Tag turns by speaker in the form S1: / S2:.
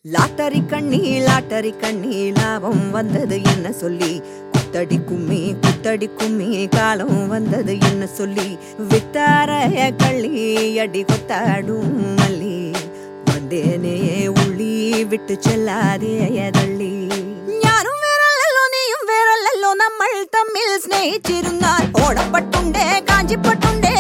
S1: lottery கண்ணி லாபம் வந்தது என்ன சொல்லி குத்தடி கும்மி காலம் வந்தது என்ன சொல்லி வித்தாரைய கள்ளி அடி கொத்தாடும் மல்லி வந்தேனே உள்ளி விட்டு ചെല്ലാതെ തള്ളി ഞാനും വേറല്ലല്ലോ നീയും വേറല്ലല്ലോ നമ്മൾ തമ്മിൽ സ്നേഹിച്ചിരുന്നാൽ ഓടപ്പട്ടുണ്ടേ കാഞ്ചിപ്പട്ടുണ്ടേ